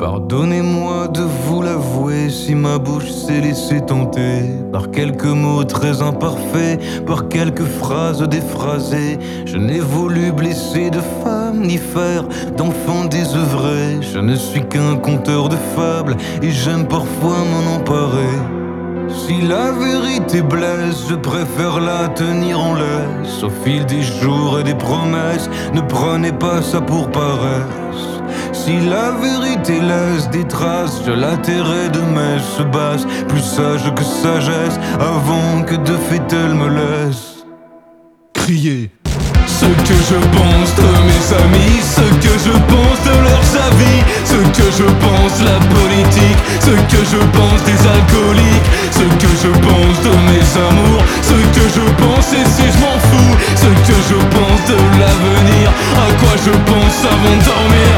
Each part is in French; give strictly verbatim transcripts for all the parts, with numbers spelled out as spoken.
Pardonnez-moi de vous l'avouer si ma bouche s'est laissée tenter par quelques mots très imparfaits, par quelques phrases déphrasées. Je n'ai voulu blesser de femme ni faire d'enfant désœuvré. Je ne suis qu'un conteur de fables et j'aime parfois m'en emparer. Si la vérité blesse, je préfère la tenir en laisse. Au fil des jours et des promesses, ne prenez pas ça pour paresse. Si la vérité laisse des traces, je la tairai de messe basse, plus sage que sagesse, avant que de fait elle me laisse. Crier ce que je pense de mes amis, ce que je pense de leurs avis, ce que je pense de la politique, ce que je pense des alcooliques, ce que je pense de mes amours, ce que je pense et si je m'en fous, ce que je pense de l'avenir, à quoi je pense avant de dormir.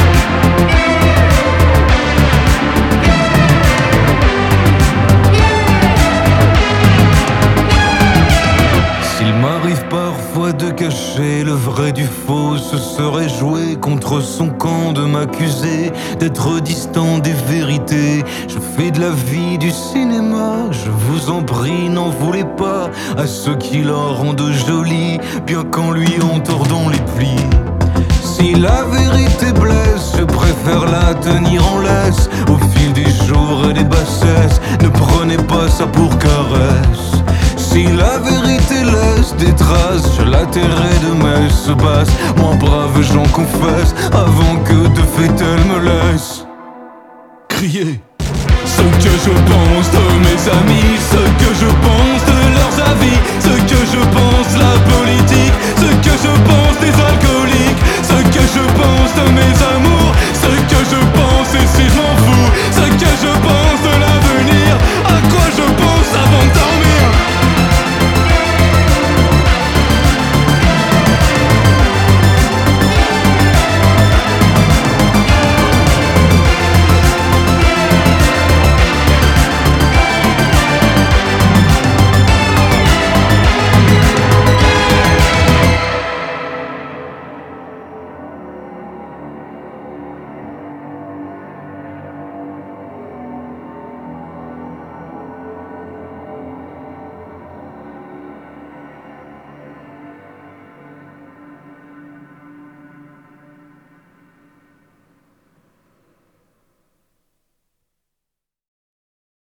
S'il m'arrive parfois de cacher le vrai du faux, ce serait jouer contre son camp de m'accuser d'être distant des vérités. Je fais de la vie du cinéma, je vous en prie, n'en voulez pas à ceux qui la rendent jolie, bien qu'en lui en tordant les plis. Si la vérité blesse, je préfère la tenir en laisse. Au fil des jours et des bassesses, ne prenez pas ça pour caresse. Si la vérité laisse des traces, je la tairai de messe basse. Moi brave j'en confesse, avant que de fait elle me laisse. Crier ce que je pense de mes amis, ce que je pense